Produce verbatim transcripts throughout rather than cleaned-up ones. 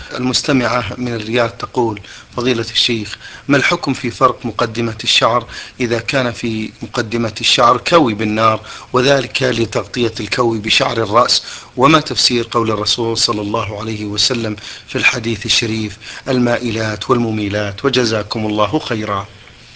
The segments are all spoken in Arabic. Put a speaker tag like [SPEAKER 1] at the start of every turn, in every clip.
[SPEAKER 1] المستمعة من الرياض تقول: فضيلة الشيخ، ما الحكم في فرق مقدمة الشعر إذا كان في مقدمة الشعر كوي بالنار وذلك لتغطية الكوي بشعر الرأس؟ وما تفسير قول الرسول صلى الله عليه وسلم في الحديث الشريف: المائلات والمميلات؟ وجزاكم الله خيرا.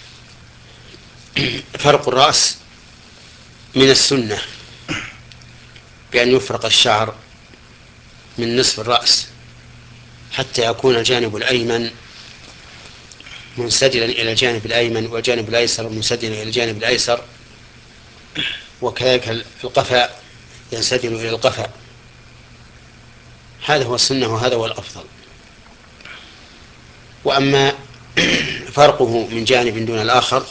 [SPEAKER 2] فرق الرأس من السنة بأن يفرق الشعر من نصف الرأس حتى يكون الجانب الأيمن منسدلا إلى الجانب الأيمن والجانب الأيسر منسدلا إلى الجانب الأيسر، وكذلك القفا ينسدل إلى القفا. هذا هو السنة وهذا هو الأفضل. وأما فرقه من جانب دون الآخر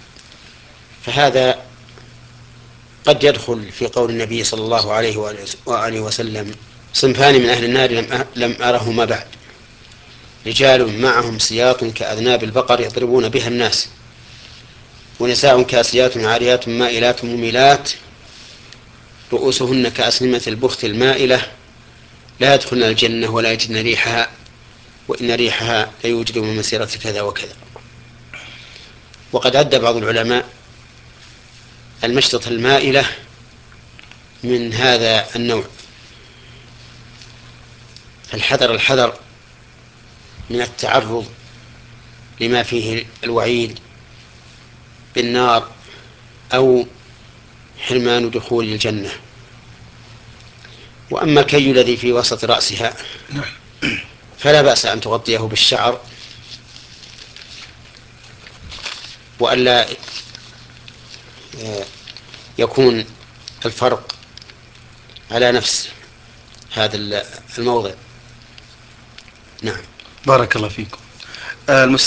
[SPEAKER 2] فهذا قد يدخل في قول النبي صلى الله عليه وآله وسلم: صنفان من أهل النار لم أرهما بعد، رجال معهم سياط كأذناب البقر يضربون بها الناس، ونساء كاسيات عاريات مائلات مميلات رؤوسهن كأسنمة البخت المائلة لا يدخلن الجنة ولا يجدن ريحها وإن ريحها ليوجد من مسيرة كذا وكذا. وقد عد بعض العلماء المشطة المائلة من هذا النوع، فالحذر الحذر من التعرض لما فيه الوعيد بالنار أو حرمان دخول الجنة. وأما الكي الذي في وسط رأسها فلا بأس أن تغطيه بالشعر وألا يكون الفرق على نفس هذا الموضع. نعم.
[SPEAKER 1] بارك الله فيكم.